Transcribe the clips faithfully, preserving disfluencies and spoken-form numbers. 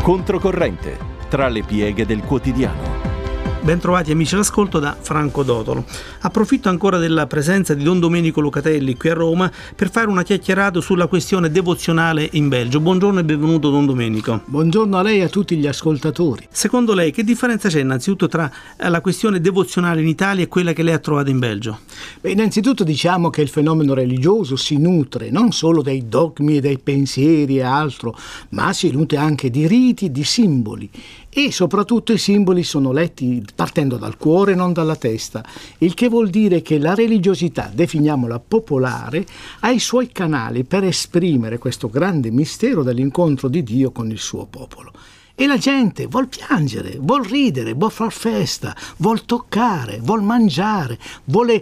Controcorrente, tra le pieghe del quotidiano. Bentrovati amici all'ascolto da Franco Dotolo. Approfitto ancora della presenza di Don Domenico Lucatelli qui a Roma per fare una chiacchierata sulla questione devozionale in Belgio. Buongiorno e benvenuto Don Domenico. Buongiorno a lei e a tutti gli ascoltatori. Secondo lei che differenza c'è innanzitutto tra la questione devozionale in Italia e quella che lei ha trovato in Belgio? Beh, innanzitutto diciamo che il fenomeno religioso si nutre non solo dei dogmi e dei pensieri e altro, ma si nutre anche di riti, di simboli. E soprattutto i simboli sono letti partendo dal cuore, non dalla testa, il che vuol dire che la religiosità, definiamola popolare, ha i suoi canali per esprimere questo grande mistero dell'incontro di Dio con il suo popolo. E la gente vuol piangere, vuol ridere, vuol far festa, vuol toccare, vuol mangiare, vuole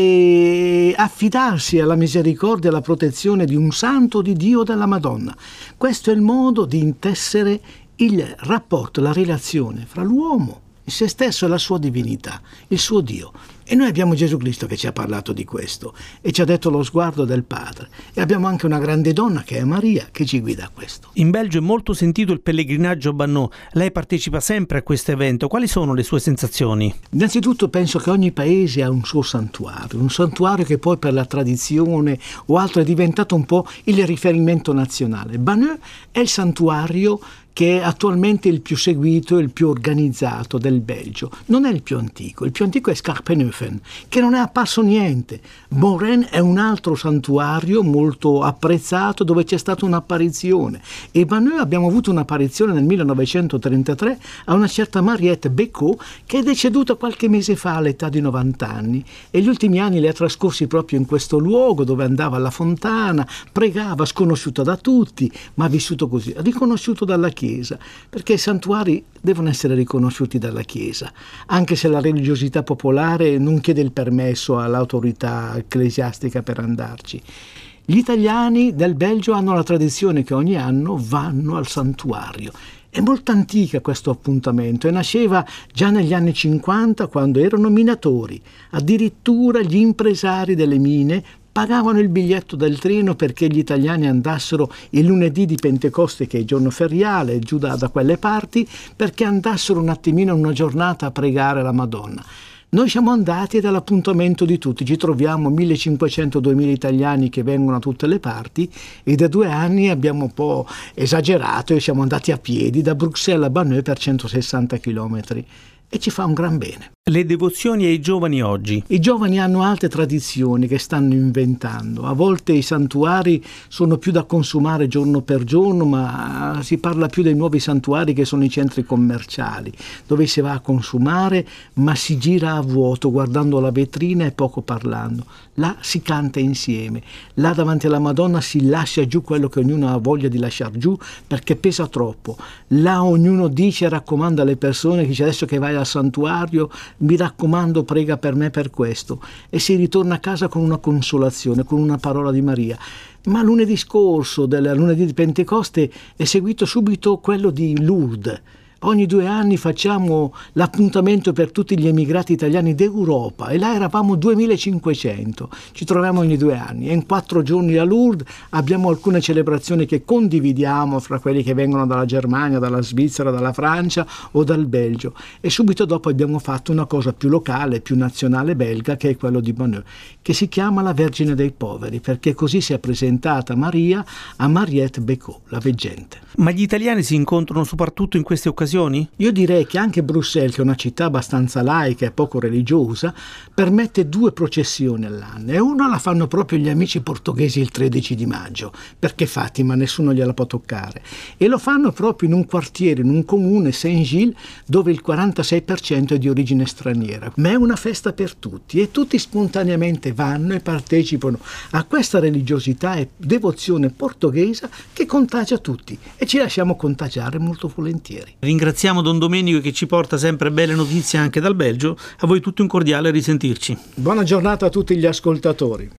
eh, affidarsi alla misericordia e alla protezione di un santo, di Dio, della Madonna. Questo è il modo di intessere il rapporto, la relazione fra l'uomo, se stesso e la sua divinità, il suo Dio. E noi abbiamo Gesù Cristo che ci ha parlato di questo e ci ha detto lo sguardo del Padre. E abbiamo anche una grande donna che è Maria che ci guida a questo. In Belgio è molto sentito il pellegrinaggio Bannò. Lei partecipa sempre a questo evento. Quali sono le sue sensazioni? Innanzitutto penso che ogni paese ha un suo santuario, un santuario che poi per la tradizione o altro è diventato un po' il riferimento nazionale. Bannò è il santuario che è attualmente il più seguito e il più organizzato del Belgio. Non è il più antico, il più antico è Skarpenhofen, che non è apparso niente. Bonren è un altro santuario molto apprezzato dove c'è stata un'apparizione. E Bannò abbiamo avuto un'apparizione nel millenovecentotrentatré a una certa Mariette Becot che è deceduta qualche mese fa all'età di novanta anni. E gli ultimi anni li ha trascorsi proprio in questo luogo dove andava alla fontana, pregava, sconosciuta da tutti, ma vissuto così, riconosciuto dalla Chiesa. Chiesa, perché i santuari devono essere riconosciuti dalla Chiesa, anche se la religiosità popolare non chiede il permesso all'autorità ecclesiastica per andarci. Gli italiani del Belgio hanno la tradizione che ogni anno vanno al santuario. È molto antica questo appuntamento e nasceva già negli anni cinquanta quando erano minatori. Addirittura gli impresari delle mine pagavano il biglietto del treno perché gli italiani andassero il lunedì di Pentecoste, che è il giorno feriale, giù da, da quelle parti, perché andassero un attimino una giornata a pregare la Madonna. Noi siamo andati ed è l'appuntamento di tutti, ci troviamo millecinquecento-duemila italiani che vengono da tutte le parti e da due anni abbiamo un po' esagerato e siamo andati a piedi da Bruxelles a Bannò per centosessanta chilometri e ci fa un gran bene. Le devozioni ai giovani oggi. I giovani hanno altre tradizioni che stanno inventando. A volte i santuari sono più da consumare giorno per giorno, ma si parla più dei nuovi santuari che sono i centri commerciali, dove si va a consumare, ma si gira a vuoto guardando la vetrina e poco parlando. Là si canta insieme. Là davanti alla Madonna si lascia giù quello che ognuno ha voglia di lasciar giù perché pesa troppo. Là ognuno dice e raccomanda alle persone che dice adesso che vai al santuario mi raccomando, prega per me per questo, e si ritorna a casa con una consolazione, con una parola di Maria. Ma lunedì scorso, del lunedì di Pentecoste, è seguito subito quello di Lourdes. Ogni due anni facciamo l'appuntamento per tutti gli emigrati italiani d'Europa e là eravamo duemilacinquecento, ci troviamo ogni due anni e in quattro giorni a Lourdes abbiamo alcune celebrazioni che condividiamo fra quelli che vengono dalla Germania, dalla Svizzera, dalla Francia o dal Belgio e subito dopo abbiamo fatto una cosa più locale, più nazionale belga che è quello di Bannò, che si chiama la Vergine dei Poveri perché così si è presentata Maria a Mariette Becot, la veggente. Ma gli italiani si incontrano soprattutto in queste occasioni? Io direi che anche Bruxelles, che è una città abbastanza laica e poco religiosa, permette due processioni all'anno e una la fanno proprio gli amici portoghesi il tredici di maggio, perché Fatima nessuno gliela può toccare, e lo fanno proprio in un quartiere, in un comune, Saint-Gilles, dove il quarantasei per cento è di origine straniera. Ma è una festa per tutti e tutti spontaneamente vanno e partecipano a questa religiosità e devozione portoghesa che contagia tutti e ci lasciamo contagiare molto volentieri. Ringraziamo Don Domenico che ci porta sempre belle notizie anche dal Belgio. A voi tutti un cordiale risentirci. Buona giornata a tutti gli ascoltatori.